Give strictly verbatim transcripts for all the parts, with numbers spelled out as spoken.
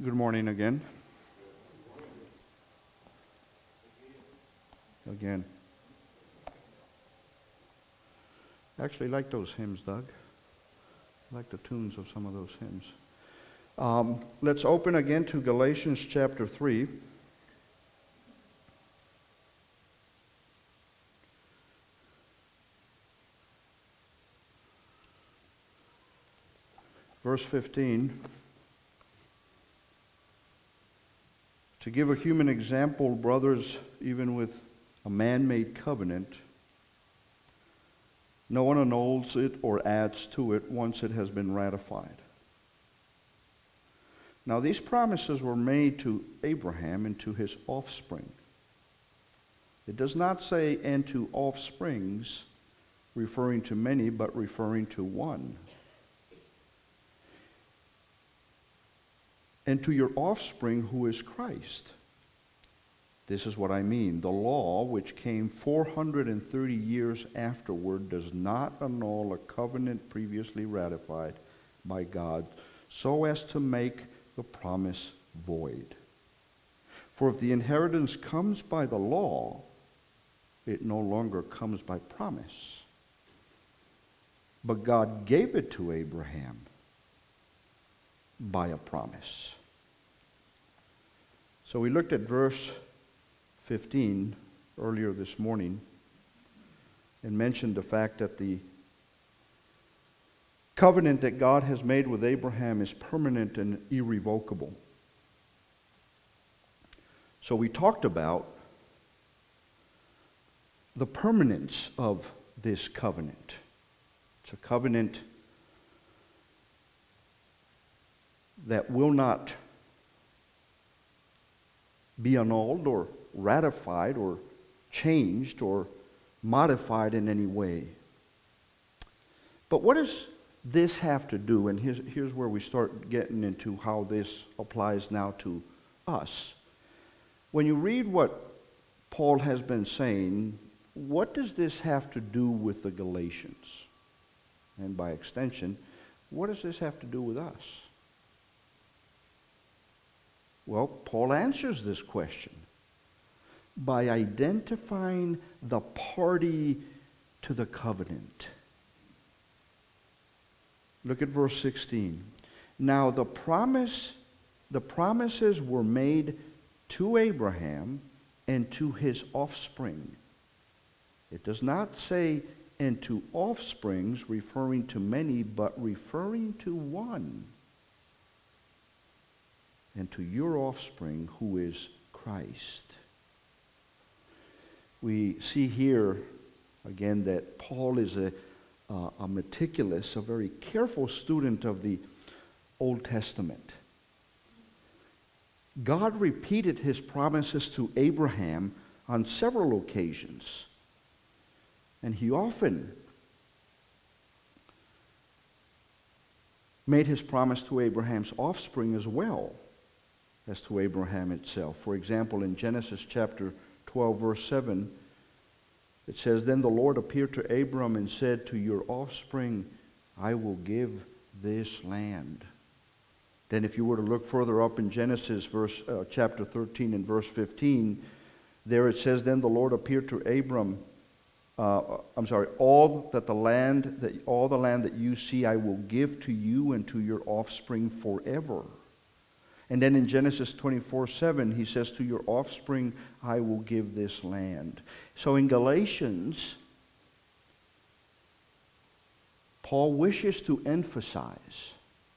Good morning again. Again. I actually like those hymns, Doug. I like the tunes of some of those hymns. Um, let's open again to Galatians chapter three. Verse fifteen. To give a human example, brothers, even with a man-made covenant, no one annuls it or adds to it once it has been ratified. Now these promises were made to Abraham and to his offspring. It does not say, and to offsprings, referring to many, but referring to one. And to your offspring, who is Christ. This is what I mean. The law, which came four hundred thirty years afterward, does not annul a covenant previously ratified by God, so as to make the promise void. For if the inheritance comes by the law, it no longer comes by promise. But God gave it to Abraham by a promise. So we looked at verse fifteen earlier this morning and mentioned the fact that the covenant that God has made with Abraham is permanent and irrevocable. So we talked about the permanence of this covenant. It's a covenant that will not be annulled or ratified or changed or modified in any way. But what does this have to do? And here's, here's where we start getting into how this applies now to us. When you read what Paul has been saying, what does this have to do with the Galatians? And by extension, what does this have to do with us? Well, Paul answers this question by identifying the party to the covenant. Look at verse sixteen. Now the promise, the promises were made to Abraham and to his offspring. It does not say, and to offsprings, referring to many, but referring to one. And to your offspring, who is Christ. We see here, again, that Paul is a, uh, a meticulous, a very careful student of the Old Testament. God repeated his promises to Abraham on several occasions. And he often made his promise to Abraham's offspring as well as to Abraham itself. For example, in Genesis chapter twelve, verse seven, it says, Then the Lord appeared to Abram and said, To your offspring I will give this land. Then if you were to look further up in Genesis verse uh, chapter thirteen and verse fifteen, there it says, Then the Lord appeared to Abram, uh, I'm sorry, all that the land that all the land that you see I will give to you and to your offspring forever. And then in Genesis twenty-four seven, he says, To your offspring I will give this land. So in Galatians, Paul wishes to emphasize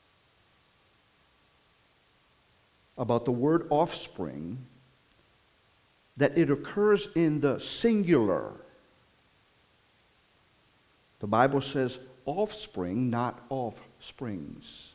about the word offspring that it occurs in the singular. The Bible says offspring, not offsprings.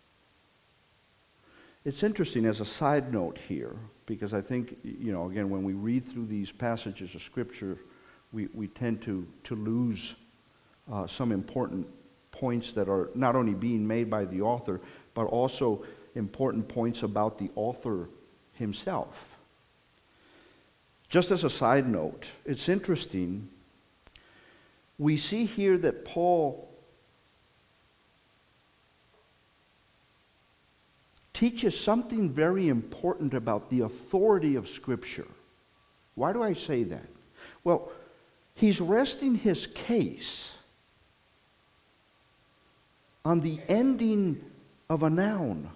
It's interesting as a side note here, because I think, you know, again, when we read through these passages of Scripture, we, we tend to, to lose uh, some important points that are not only being made by the author, but also important points about the author himself. Just as a side note, it's interesting, we see here that Paul teaches something very important about the authority of Scripture. Why do I say that? Well, he's resting his case on the ending of a noun.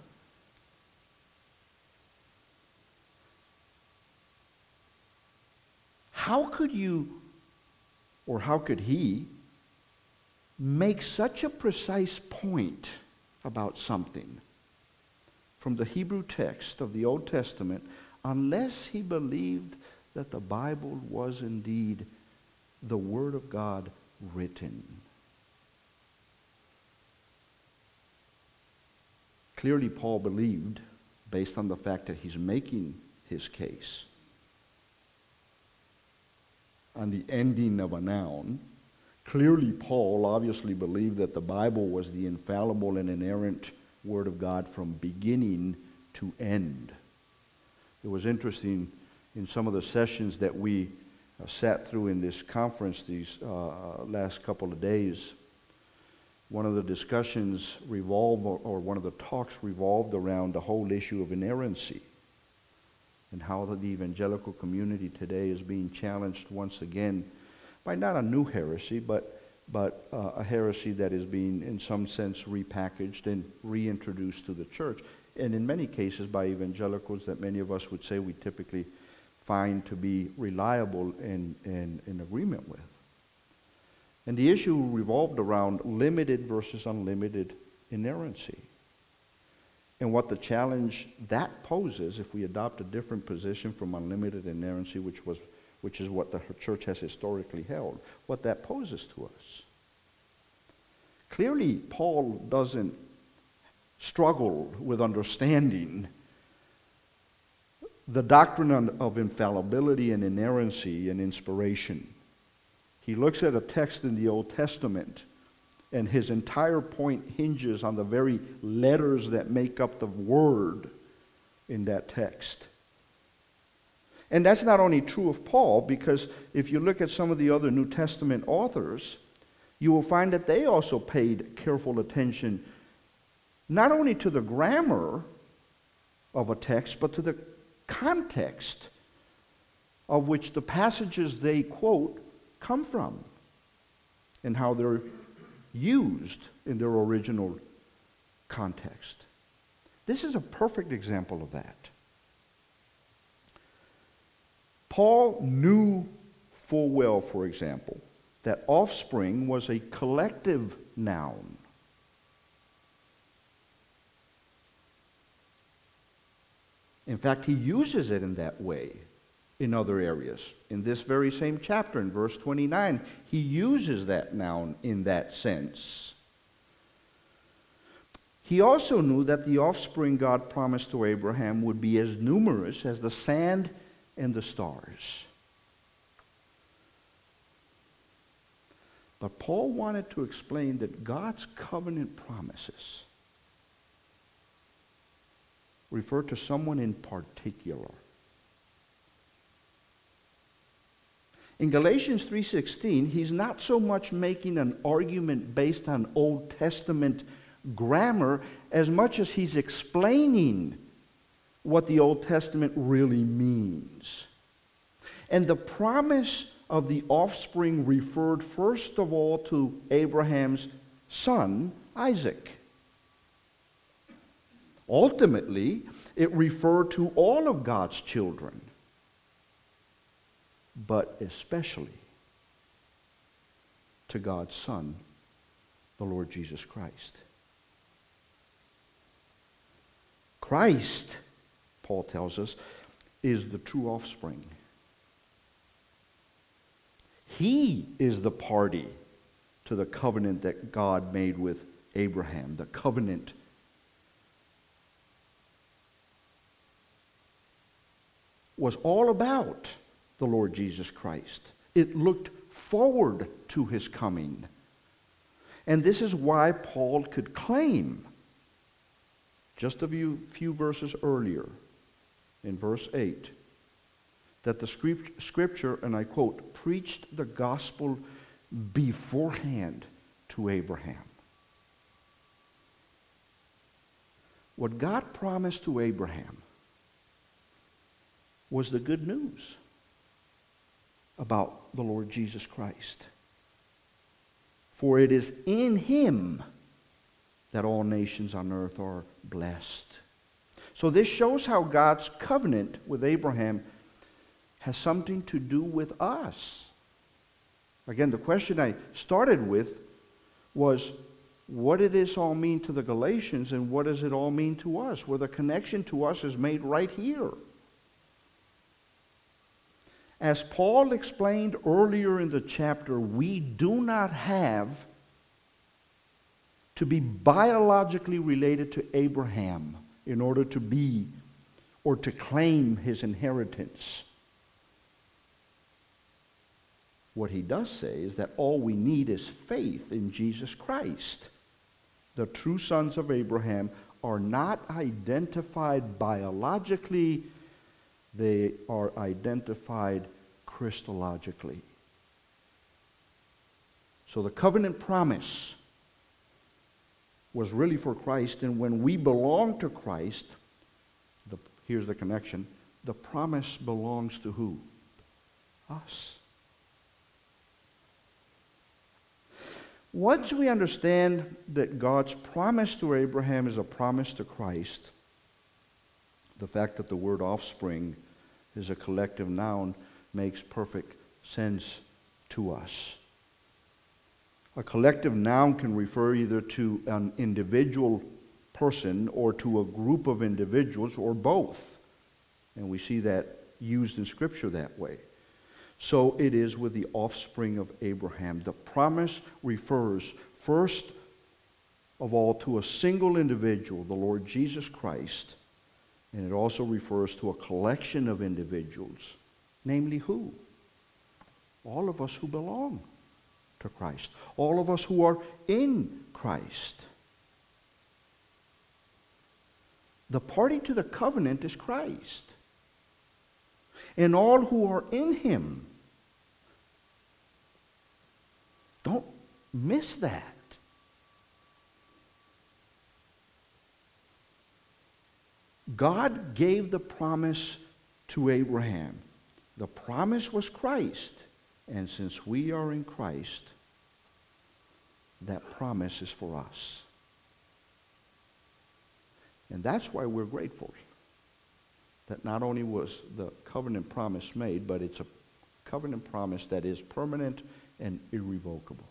How could you, or how could he, make such a precise point about something from the Hebrew text of the Old Testament unless he believed that the Bible was indeed the Word of God written? Clearly, Paul believed, based on the fact that he's making his case on the ending of a noun, clearly Paul obviously believed that the Bible was the infallible and inerrant Word of God from beginning to end. It was interesting in some of the sessions that we uh, sat through in this conference these uh, last couple of days. One of the discussions revolved, or, or one of the talks revolved around the whole issue of inerrancy, and how the evangelical community today is being challenged once again by not a new heresy, but but uh, a heresy that is being, in some sense, repackaged and reintroduced to the church, and in many cases by evangelicals that many of us would say we typically find to be reliable and in, in agreement with. And the issue revolved around limited versus unlimited inerrancy. And what the challenge that poses, if we adopt a different position from unlimited inerrancy, which was, which is what the church has historically held, what that poses to us. Clearly, Paul doesn't struggle with understanding the doctrine of infallibility and inerrancy and inspiration. He looks at a text in the Old Testament, and his entire point hinges on the very letters that make up the word in that text. And that's not only true of Paul, because if you look at some of the other New Testament authors, you will find that they also paid careful attention not only to the grammar of a text, but to the context of which the passages they quote come from, and how they're used in their original context. This is a perfect example of that. Paul knew full well, for example, that offspring was a collective noun. In fact, he uses it in that way in other areas. In this very same chapter, in verse twenty-nine, he uses that noun in that sense. He also knew that the offspring God promised to Abraham would be as numerous as the sand and the stars. But Paul wanted to explain that God's covenant promises refer to someone in particular. In Galatians three sixteen, he's not so much making an argument based on Old Testament grammar as much as he's explaining what the Old Testament really means. And the promise of the offspring referred first of all to Abraham's son, Isaac. Ultimately, it referred to all of God's children, but especially to God's Son, the Lord Jesus Christ. Christ, Paul tells us, is the true offspring. He is the party to the covenant that God made with Abraham, the covenant was all about the Lord Jesus Christ. It looked forward to his coming. And this is why Paul could claim, just a few, few verses earlier, in verse eight, that the scripture, and I quote, preached the gospel beforehand to Abraham. What God promised to Abraham was the good news about the Lord Jesus Christ. For it is in him that all nations on earth are blessed. So this shows how God's covenant with Abraham has something to do with us. Again, the question I started with was, what did this all mean to the Galatians and what does it all mean to us? Well, the connection to us is made right here. As Paul explained earlier in the chapter, we do not have to be biologically related to Abraham in order to be or to claim his inheritance. What he does say is that all we need is faith in Jesus Christ. The true sons of Abraham are not identified biologically, they are identified Christologically. So the covenant promise was really for Christ, and when we belong to Christ, the, here's the connection, the promise belongs to who? Us. Once we understand that God's promise to Abraham is a promise to Christ, the fact that the word offspring is a collective noun makes perfect sense to us. A collective noun can refer either to an individual person or to a group of individuals or both. And we see that used in Scripture that way. So it is with the offspring of Abraham. The promise refers first of all to a single individual, the Lord Jesus Christ. And it also refers to a collection of individuals. Namely who? All of us who belong to Christ. All of us who are in Christ. The party to the covenant is Christ. And all who are in him. Don't miss that. God gave the promise to Abraham. The promise was Christ. And since we are in Christ, that promise is for us. And that's why we're grateful that not only was the covenant promise made, but it's a covenant promise that is permanent and irrevocable.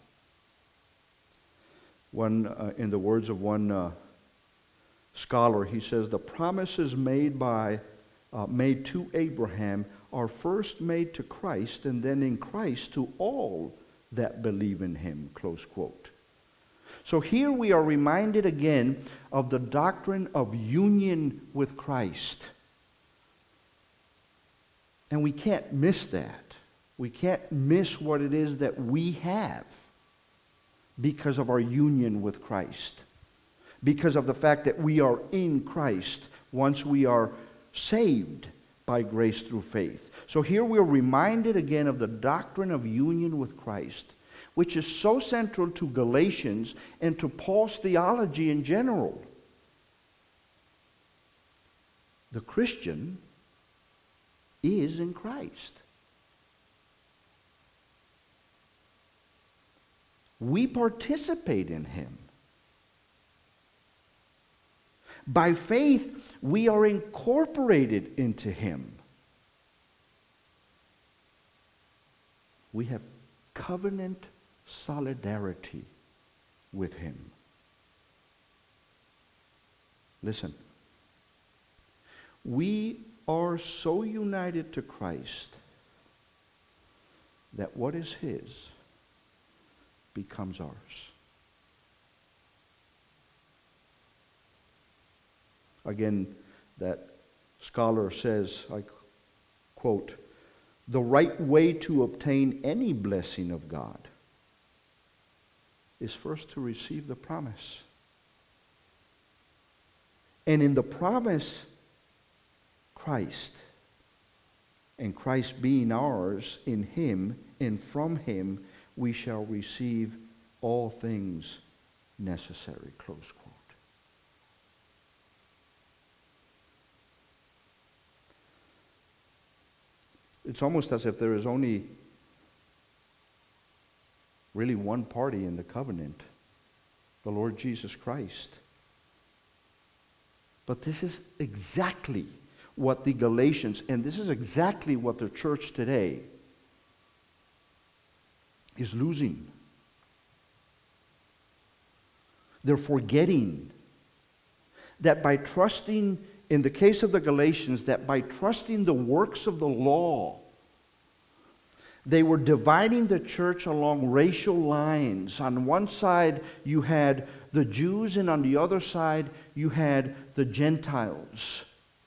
One, uh, in the words of one uh, scholar, he says, the promises made by uh, made to Abraham are first made to Christ, and then in Christ to all that believe in him, close quote. So here we are reminded again of the doctrine of union with Christ. And we can't miss that. We can't miss what it is that we have because of our union with Christ. Because of the fact that we are in Christ once we are saved by grace through faith. So here we are reminded again of the doctrine of union with Christ, which is so central to Galatians and to Paul's theology in general. The Christian is in Christ. We participate in him. By faith, we are incorporated into him. We have covenant solidarity with him. Listen, we are so united to Christ that what is his becomes ours. Again, that scholar says, I quote, the right way to obtain any blessing of God is first to receive the promise. And in the promise, Christ, and Christ being ours, in him and from him, we shall receive all things necessary, close quote. it's almost as if there is only really one party in the covenant, the Lord Jesus Christ. But this is exactly what the Galatians, and this is exactly what the church today is losing. They're forgetting that by trusting, in the case of the Galatians, that by trusting the works of the law, they were dividing the church along racial lines. On one side, you had the Jews, and on the other side, you had the Gentiles.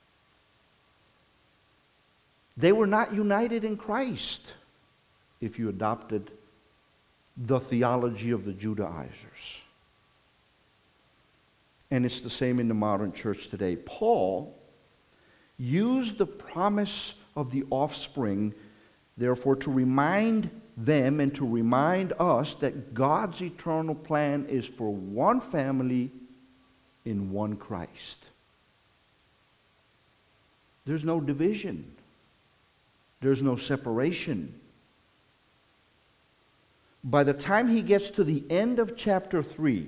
They were not united in Christ if you adopted the theology of the Judaizers. And it's the same in the modern church today. Paul used the promise of the offspring, therefore, to remind them and to remind us that God's eternal plan is for one family in one Christ. There's no division. There's no separation. By the time he gets to the end of chapter three,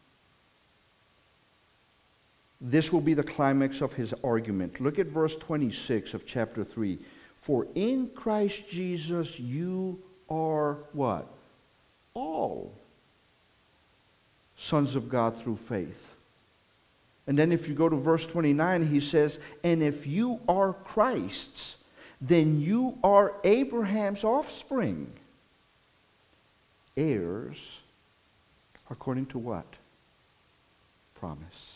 this will be the climax of his argument. Look at verse twenty-six of chapter three. For in Christ Jesus you are what? All sons of God through faith. And then if you go to verse twenty-nine, he says, and if you are Christ's, then you are Abraham's offspring. Heirs, according to what? Promise.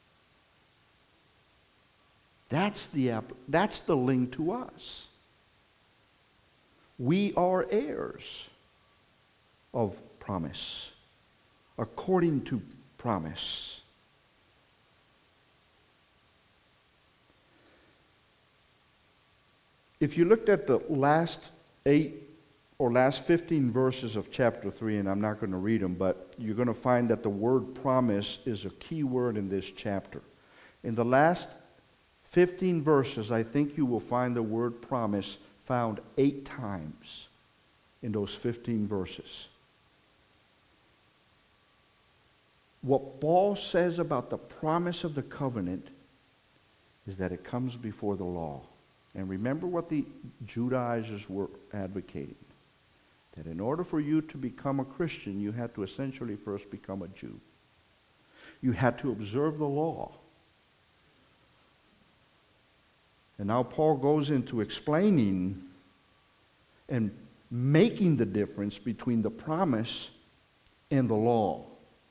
That's the, that's the link to us. We are heirs of promise, according to promise. If you looked at the last eight or last fifteen verses of chapter three, and I'm not going to read them, but you're going to find that the word promise is a key word in this chapter. In the last fifteen verses, I think you will find the word promise found eight times in those fifteen verses. What Paul says about the promise of the covenant is that it comes before the law. And remember what the Judaizers were advocating. That in order for you to become a Christian, you had to essentially first become a Jew. You had to observe the law. And now Paul goes into explaining and making the difference between the promise and the law.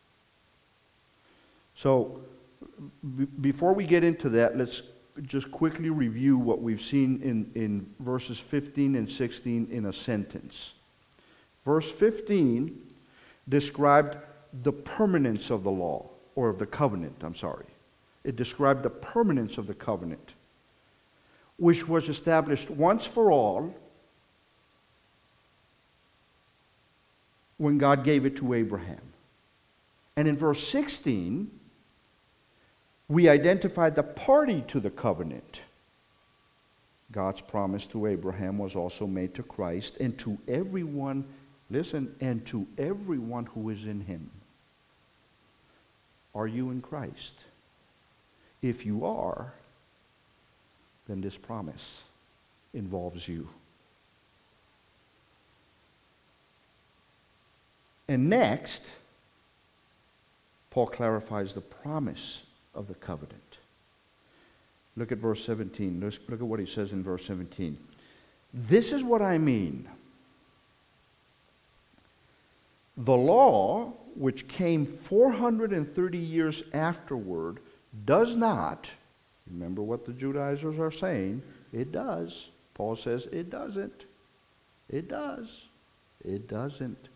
So, b- before we get into that, let's just quickly review what we've seen in, in verses fifteen and sixteen in a sentence. Verse fifteen described the permanence of the law, or of the covenant, I'm sorry. It described the permanence of the covenant, which was established once for all when God gave it to Abraham. And in verse sixteen, we identified the party to the covenant. God's promise to Abraham was also made to Christ and to everyone, listen, and to everyone who is in him. Are you in Christ? If you are, then this promise involves you. And next, Paul clarifies the promise of the covenant. Look at verse seventeen. Look, look at what he says in verse seventeen. This is what I mean. The law, which came four hundred thirty years afterward, does not, remember what the Judaizers are saying, it does. Paul says it doesn't. It does. It doesn't.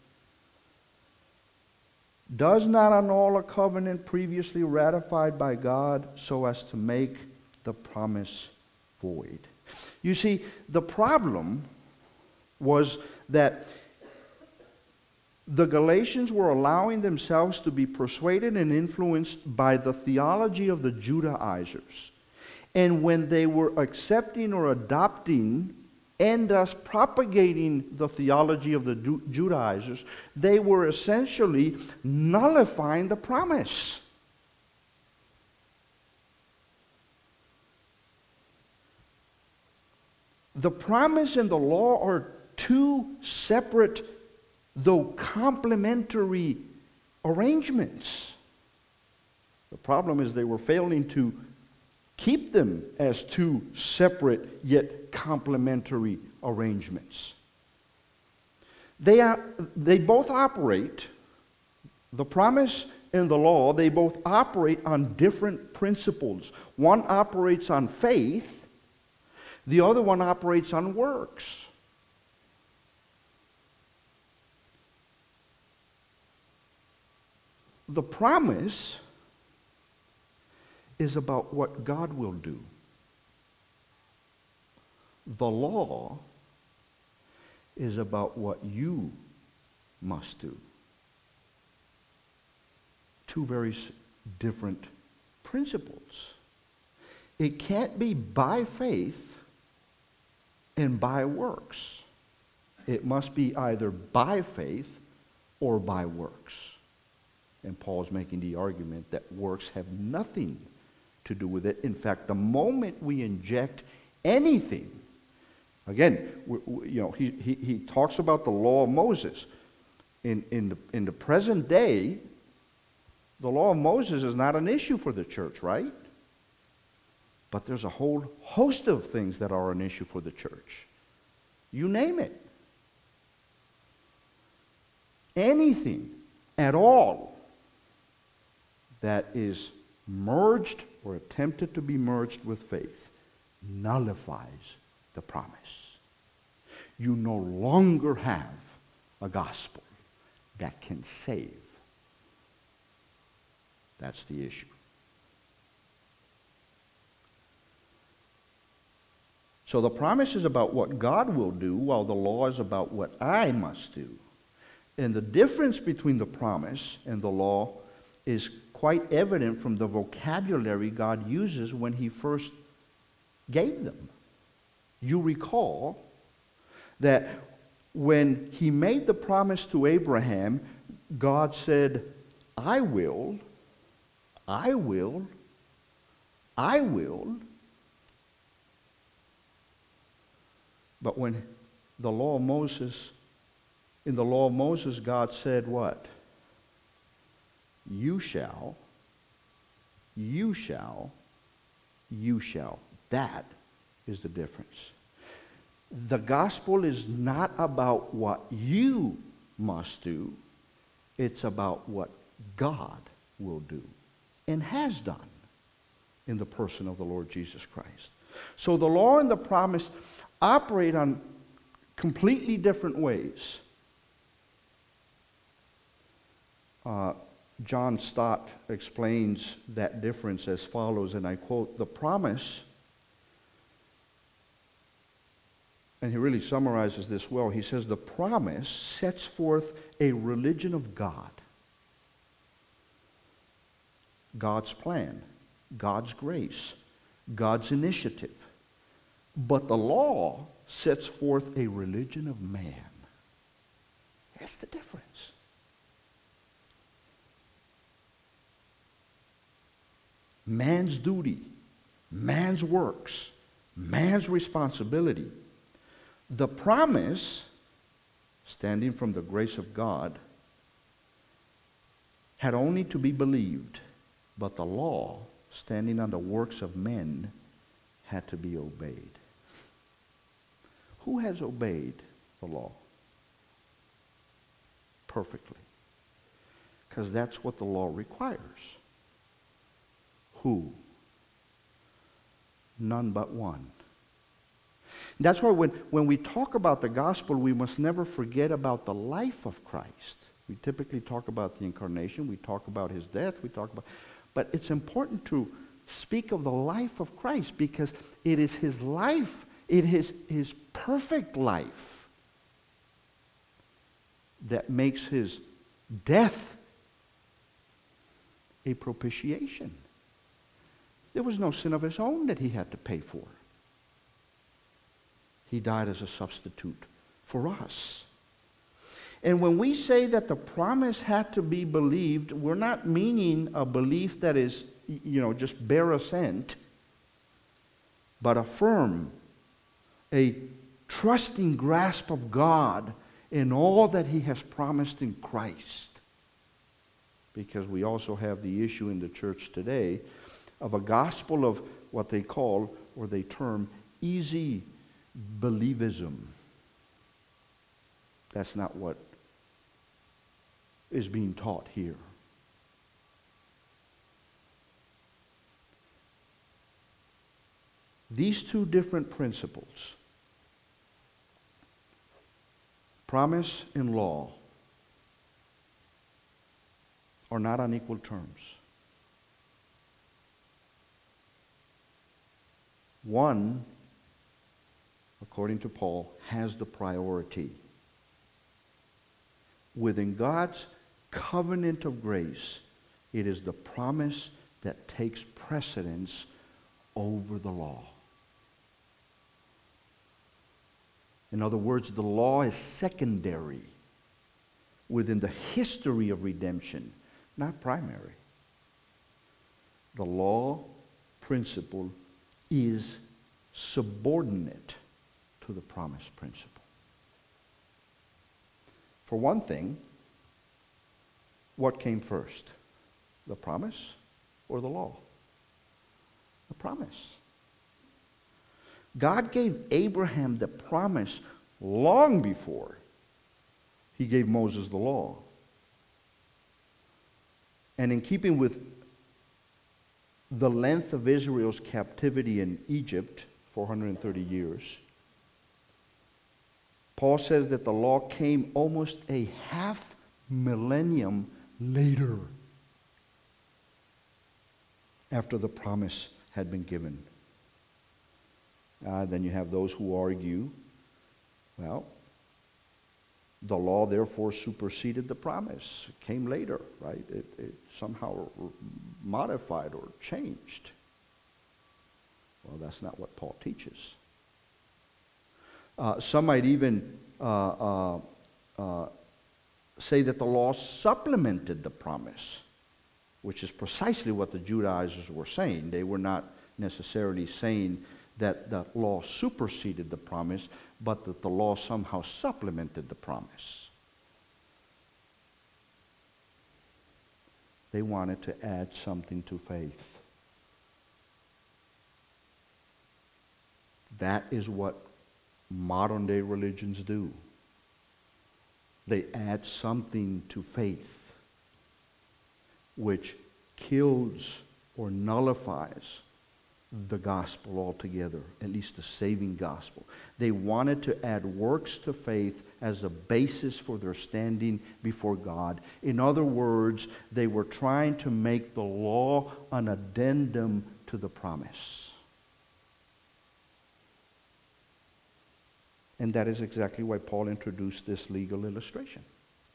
Does not annul a covenant previously ratified by God so as to make the promise void. You see, the problem was that the Galatians were allowing themselves to be persuaded and influenced by the theology of the Judaizers. And when they were accepting or adopting and thus propagating the theology of the Ju- Judaizers, they were essentially nullifying the promise. The promise and the law are two separate, though complementary arrangements. The problem is they were failing to keep them as two separate yet complementary arrangements. They are, they both operate, the promise and the law, they both operate on different principles. One operates on faith, the other one operates on works. The promise is about what God will do. The law is about what you must do. Two very different principles. It can't be by faith and by works. It must be either by faith or by works. And Paul's making the argument that works have nothing to do with it. In fact, the moment we inject anything, again, we, we, you know, he, he, he talks about the law of Moses. In, in, the, in the present day, the law of Moses is not an issue for the church, right? But there's a whole host of things that are an issue for the church. You name it. Anything at all that is merged or attempted to be merged with faith nullifies the promise. You no longer have a gospel that can save. That's the issue. So the promise is about what God will do, while the law is about what I must do. And the difference between the promise and the law is quite evident from the vocabulary God uses when he first gave them. You recall that when he made the promise to Abraham, God said, I will, I will, I will. But when the law of Moses, in the law of Moses, God said what? You shall, you shall, you shall. That is the difference. The gospel is not about what you must do. It's about what God will do and has done in the person of the Lord Jesus Christ. So the law and the promise operate on completely different ways. Uh, John Stott explains that difference as follows, and I quote, the promise, and he really summarizes this well. He says, the promise sets forth a religion of God. God's plan, God's grace, God's initiative. But the law sets forth a religion of man. That's the difference. Man's duty, man's works, man's responsibility. The promise, standing from the grace of God, had only to be believed, but the law, standing on the works of men, had to be obeyed. Who has obeyed the law? Perfectly. Because that's what the law requires. Who? None but one. That's why when, when we talk about the gospel, we must never forget about the life of Christ. We typically talk about the incarnation, we talk about his death, we talk about... But it's important to speak of the life of Christ because it is his life, it is his perfect life that makes his death a propitiation. There was no sin of his own that he had to pay for. He died as a substitute for us. And when we say that the promise had to be believed, we're not meaning a belief that is, you know, just bare assent, but a firm, a trusting grasp of God in all that He has promised in Christ. Because we also have the issue in the church today of a gospel of what they call, or they term, easy believism. That's not what is being taught here. These two different principles, promise and law, are not on equal terms. One, according to Paul, has the priority. Within God's covenant of grace, it is the promise that takes precedence over the law. In other words, the law is secondary within the history of redemption, not primary. The law principle is subordinate to the promise principle. For one thing, what came first? The promise or the law? The promise. God gave Abraham the promise long before He gave Moses the law. And in keeping with the length of Israel's captivity in Egypt, four hundred thirty years, Paul says that the law came almost a half millennium later, after the promise had been given. Uh, then you have those who argue, well, the law therefore superseded the promise. It came later, right? It, it somehow modified or changed. Well, that's not what Paul teaches. Uh, some might even uh, uh, uh, say that the law supplemented the promise, which is precisely what the Judaizers were saying. They were not necessarily saying that the law superseded the promise, but that the law somehow supplemented the promise. They wanted to add something to faith. That is what modern day religions do. They add something to faith which kills or nullifies the gospel altogether, at least the saving gospel. They wanted to add works to faith as a basis for their standing before God. In other words, they were trying to make the law an addendum to the promise. And that is exactly why Paul introduced this legal illustration.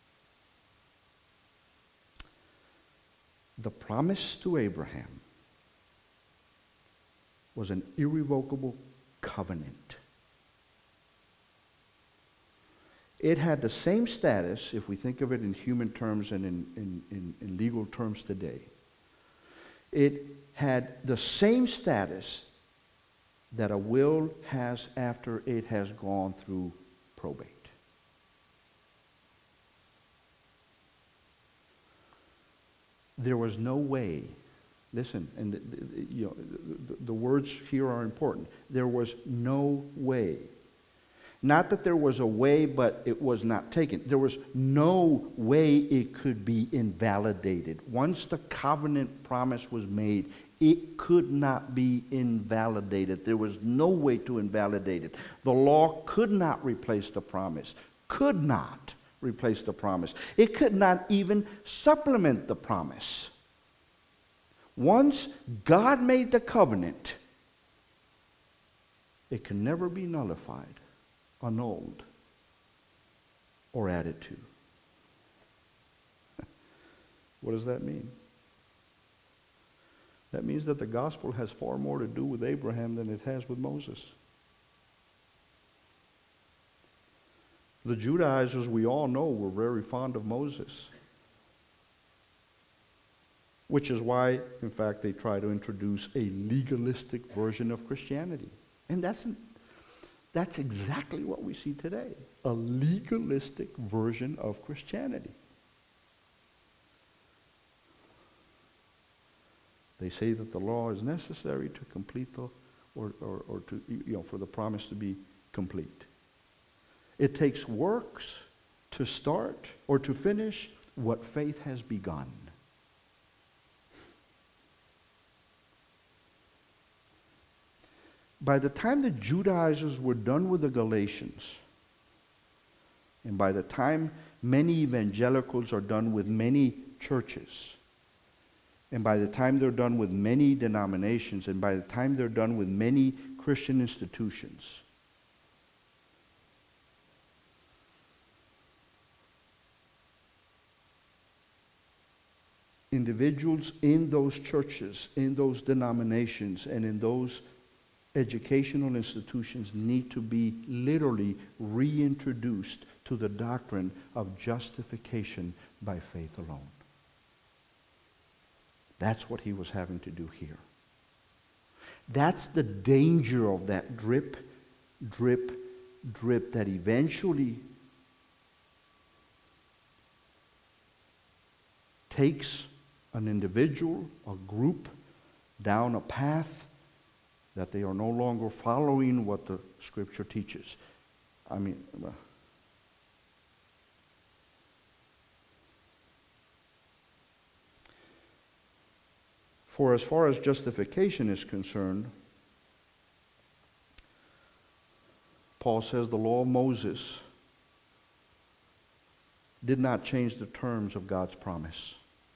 The promise to Abraham was an irrevocable covenant. It had the same status, if we think of it in human terms and in, in, in, in legal terms today. It had the same status that a will has after it has gone through probate. There was no way, listen, and the, the, you know, the, the words here are important. There was no way. Not that there was a way, but it was not taken. There was no way it could be invalidated. Once the covenant promise was made, it could not be invalidated. There was no way to invalidate it. The law could not replace the promise. Could not replace the promise. It could not even supplement the promise. Once God made the covenant, it can never be nullified, annulled, or added to. What does that mean? That means that the gospel has far more to do with Abraham than it has with Moses. The Judaizers, we all know, were very fond of Moses, which is why, in fact, they try to introduce a legalistic version of Christianity. And that's, that's exactly what we see today, a legalistic version of Christianity. They say that the law is necessary to complete the, or, or, or to, you know, for the promise to be complete. It takes works to start or to finish what faith has begun. By the time the Judaizers were done with the Galatians, and by the time many evangelicals are done with many churches, and by the time they're done with many denominations, and by the time they're done with many Christian institutions, individuals in those churches, in those denominations, and in those educational institutions need to be literally reintroduced to the doctrine of justification by faith alone. That's what he was having to do here. That's the danger of that drip, drip, drip that eventually takes an individual, a group, down a path that they are no longer following what the Scripture teaches. I mean, uh, for as far as justification is concerned, Paul says the law of Moses did not change the terms of God's promise.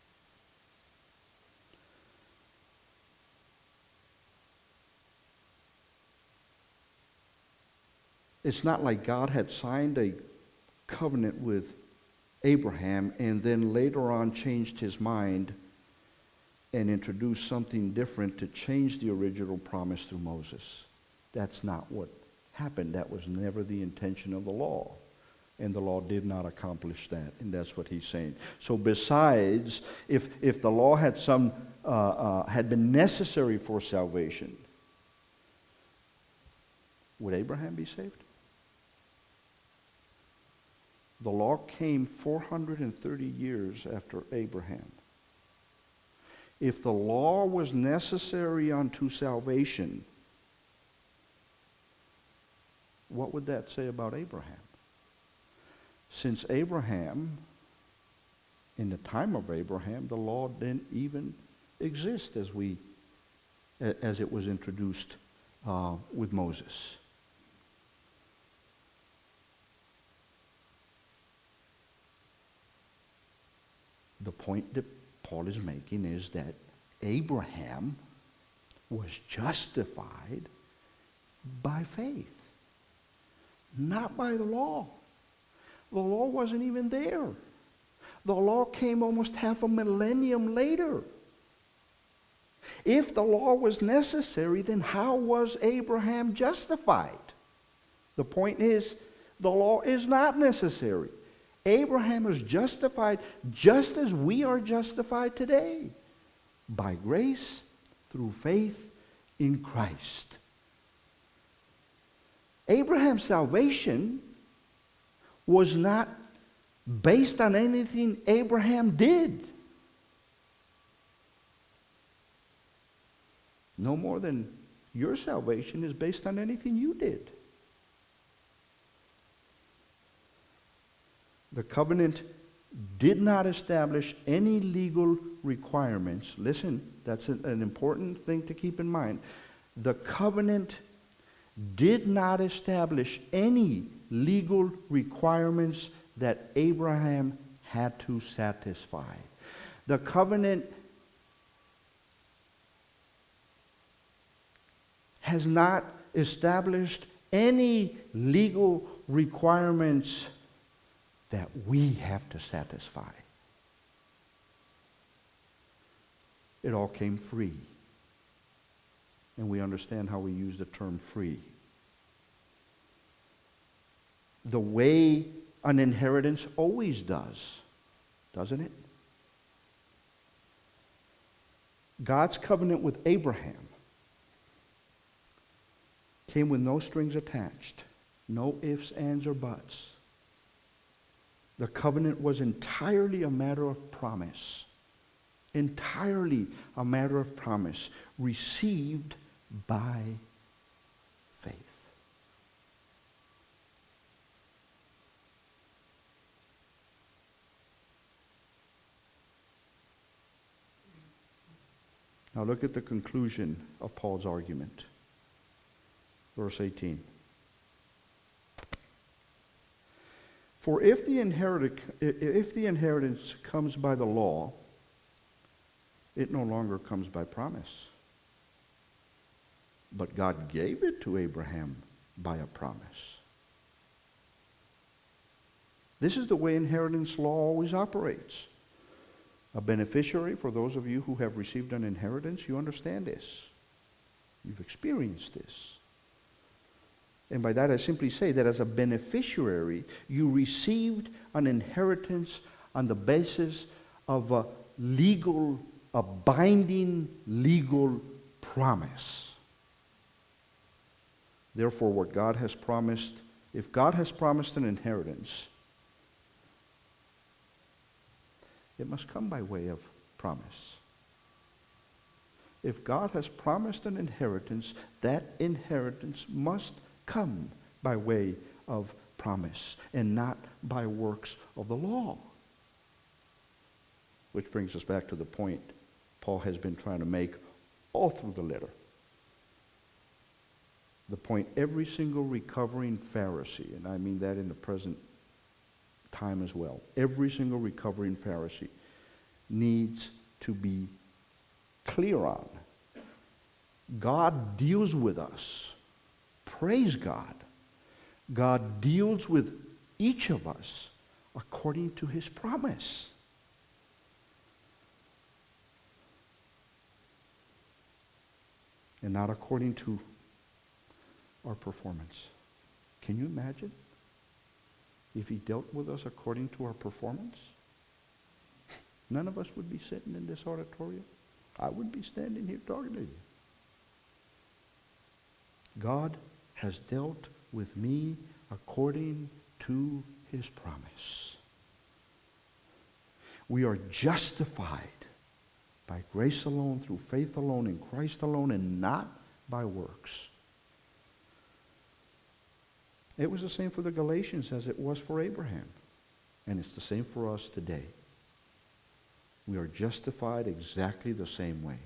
It's not like God had signed a covenant with Abraham and then later on changed his mind and introduced something different to change the original promise through Moses. That's not what happened. That was never the intention of the law. And the law did not accomplish that. And that's what he's saying. So besides, if, if the law had some uh, uh, had been necessary for salvation, would Abraham be saved? The law came four hundred thirty years after Abraham. If the law was necessary unto salvation, what would that say about Abraham? Since Abraham, in the time of Abraham, the law didn't even exist as we, as it was introduced uh, with Moses. The point that Paul is making is that Abraham was justified by faith, not by the law. The law wasn't even there. The law came almost half a millennium later. If the law was necessary, then how was Abraham justified? The point is, the law is not necessary. Abraham is justified just as we are justified today, by grace through faith in Christ. Abraham's salvation was not based on anything Abraham did. No more than your salvation is based on anything you did. The covenant did not establish any legal requirements. Listen, that's an, an important thing to keep in mind. The covenant did not establish any legal requirements that Abraham had to satisfy. The covenant has not established any legal requirements that we have to satisfy. It all came free. And we understand how we use the term free. the way an inheritance always does, doesn't it? God's covenant with Abraham came with no strings attached, no ifs, ands, or buts. The covenant was entirely a matter of promise. Entirely a matter of promise, received by faith. Now look at the conclusion of Paul's argument. Verse eighteen. For if the inherit- if the inheritance comes by the law, it no longer comes by promise. But God gave it to Abraham by a promise. This is the way inheritance law always operates. A beneficiary, for those of you who have received an inheritance, you understand this. You've experienced this. And by that I simply say that as a beneficiary, you received an inheritance on the basis of a legal, a binding legal promise. Therefore, what God has promised, if God has promised an inheritance, it must come by way of promise. If God has promised an inheritance, that inheritance must come by way of promise and not by works of the law. Which brings us back to the point Paul has been trying to make all through the letter. The point every single recovering Pharisee, and I mean that in the present time as well, every single recovering Pharisee needs to be clear on. God deals with us. Praise God. God deals with each of us according to his promise. And not according to our performance. Can you imagine if he dealt with us according to our performance? None of us would be sitting in this auditorium. I would be standing here talking to you. God has dealt with me according to his promise. We are justified by grace alone, through faith alone, in Christ alone, and not by works. It was the same for the Galatians as it was for Abraham. And it's the same for us today. We are justified exactly the same way.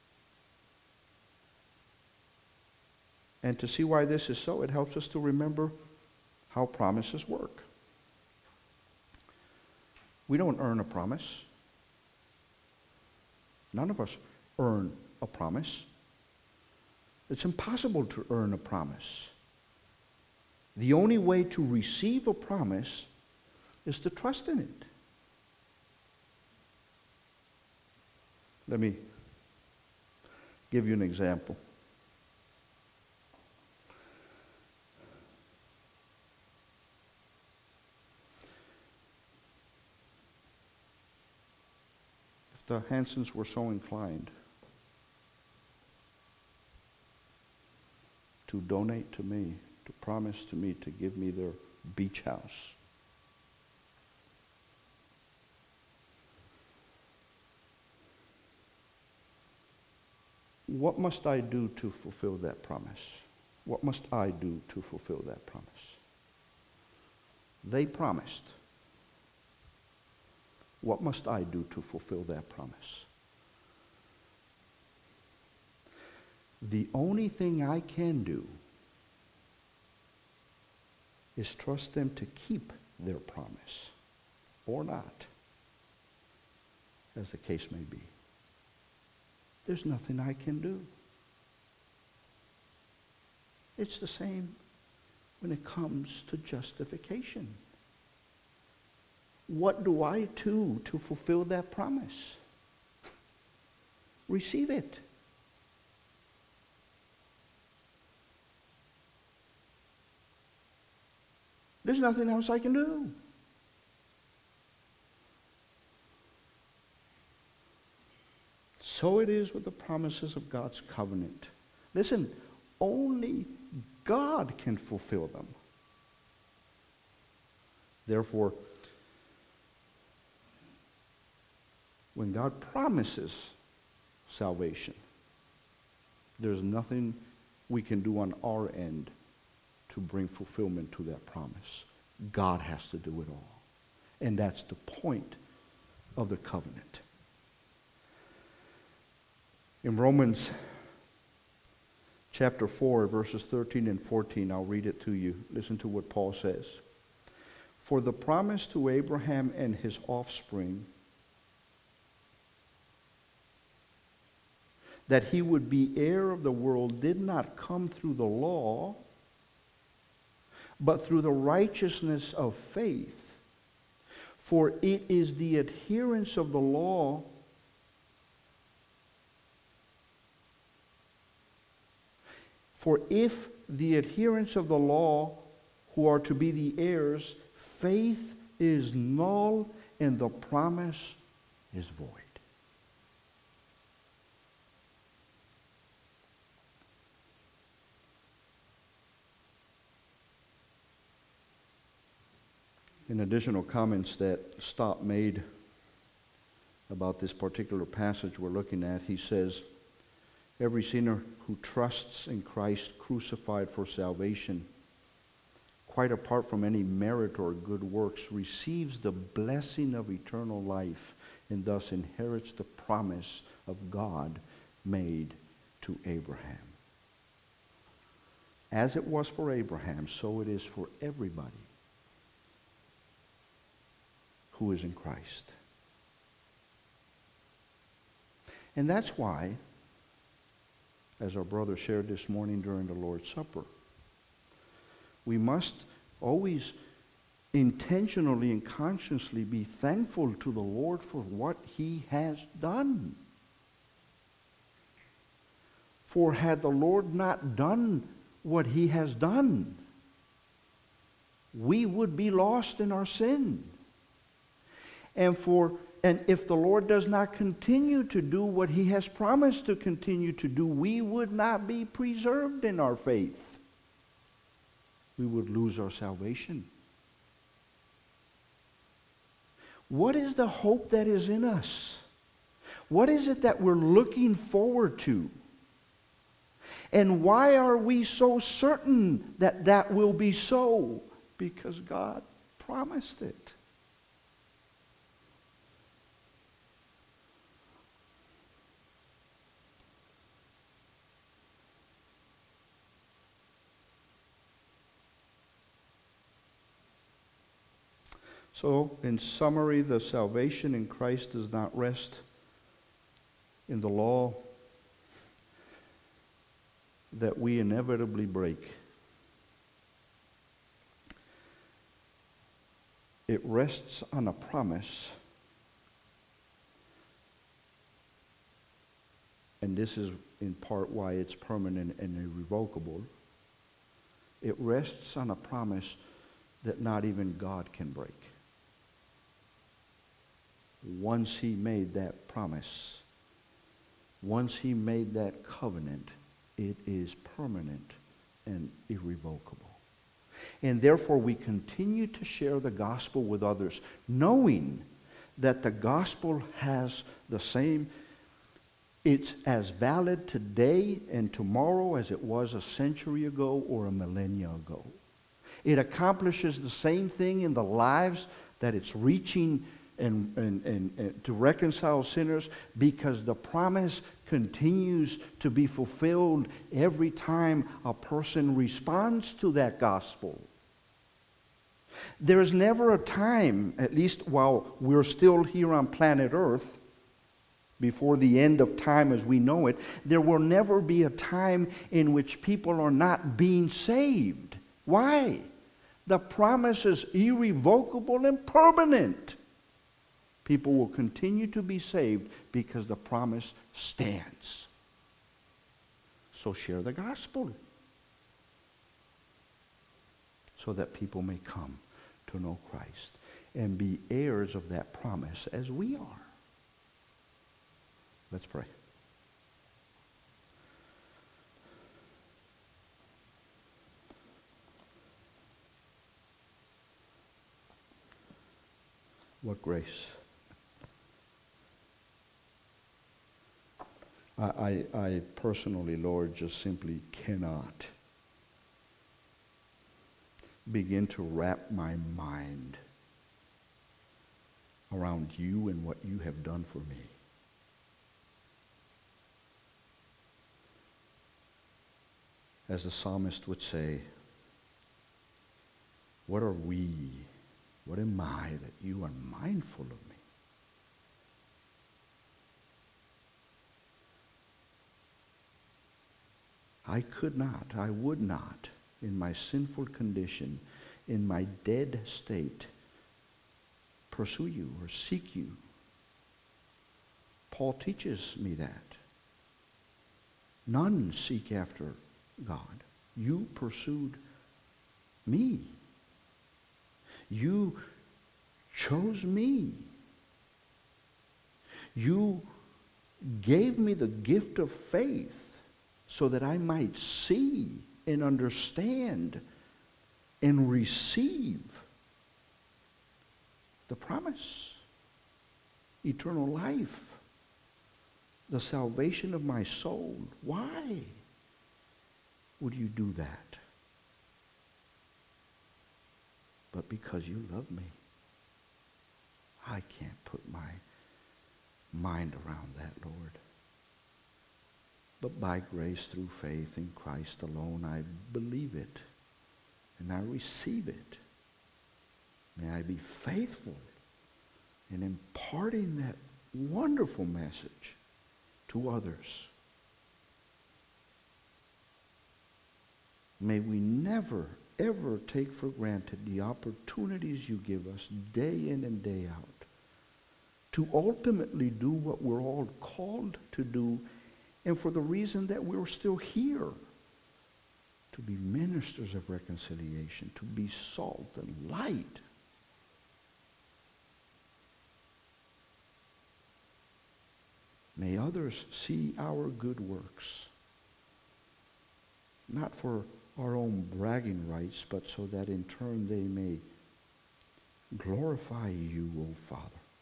And to see why this is so, it helps us to remember how promises work. We don't earn a promise. None of us earn a promise. It's impossible to earn a promise. The only way to receive a promise is to trust in it. Let me give you an example. If the Hansons were so inclined to donate to me, to promise to me to give me their beach house, what must I do to fulfill that promise? What must I do to fulfill that promise? They promised. What must I do to fulfill that promise? The only thing I can do is trust them to keep their promise, or not, as the case may be. There's nothing I can do. It's the same when it comes to justification. What do I do to fulfill that promise? Receive it. There's nothing else I can do. So it is with the promises of God's covenant. Listen, only God can fulfill them. Therefore, when God promises salvation, there's nothing we can do on our end to bring fulfillment to that promise. God has to do it all. And that's the point of the covenant. In Romans chapter four, verses thirteen and fourteen, I'll read it to you. Listen to what Paul says. For the promise to Abraham and his offspring that he would be heir of the world did not come through the law, but through the righteousness of faith. For it is the adherents of the law For if the adherents of the law who are to be the heirs, faith is null and the promise is void. In additional comments that Stott made about this particular passage we're looking at, he says, every sinner who trusts in Christ crucified for salvation, quite apart from any merit or good works, receives the blessing of eternal life and thus inherits the promise of God made to Abraham. As it was for Abraham, so it is for everybody who is in Christ. And that's why, as our brother shared this morning during the Lord's Supper, we must always intentionally and consciously be thankful to the Lord for what He has done. For had the Lord not done what He has done, we would be lost in our sin. And for and if the Lord does not continue to do what He has promised to continue to do, we would not be preserved in our faith. We would lose our salvation. What is the hope that is in us? What is it that we're looking forward to? And why are we so certain that that will be so? Because God promised it. So, in summary, the salvation in Christ does not rest in the law that we inevitably break. It rests on a promise, and this is in part why it's permanent and irrevocable. It rests on a promise that not even God can break. Once He made that promise, once He made that covenant, it is permanent and irrevocable. And therefore we continue to share the gospel with others, knowing that the gospel has the same, it's as valid today and tomorrow as it was a century ago or a millennia ago. It accomplishes the same thing in the lives that it's reaching And, and, and, and to reconcile sinners, because the promise continues to be fulfilled every time a person responds to that gospel. There's never a time, at least while we're still here on planet Earth, before the end of time as we know it, there will never be a time in which people are not being saved. Why? The promise is irrevocable and permanent. People will continue to be saved because the promise stands. So share the gospel. so that people may come to know Christ and be heirs of that promise as we are. Let's pray. What grace. I, I, I personally, Lord, just simply cannot begin to wrap my mind around you and what you have done for me. As the psalmist would say, what are we, what am I that you are mindful of me? I could not, I would not, in my sinful condition, in my dead state, pursue you or seek you. Paul teaches me that. None seek after God. You pursued me. You chose me. You gave me the gift of faith so that I might see and understand and receive the promise, eternal life, the salvation of my soul. Why would you do that? But because you love me. I can't put my mind around that, Lord. But by grace through faith in Christ alone, I believe it and I receive it. May I be faithful in imparting that wonderful message to others. May we never, ever take for granted the opportunities you give us day in and day out to ultimately do what we're all called to do, and for the reason that we're still here, to be ministers of reconciliation, to be salt and light. May others see our good works, not for our own bragging rights, but so that in turn they may glorify you, O Father.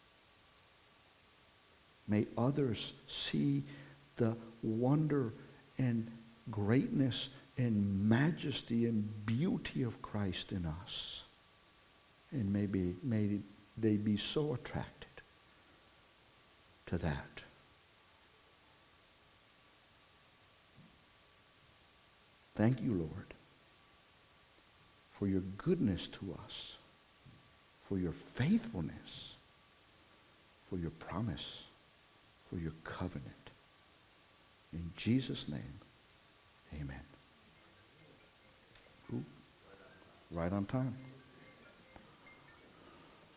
May others see the wonder and greatness and majesty and beauty of Christ in us. And maybe may they be so attracted to that. Thank you, Lord, for your goodness to us, for your faithfulness, for your promise, for your covenant. In Jesus' name, amen. Ooh, right on time.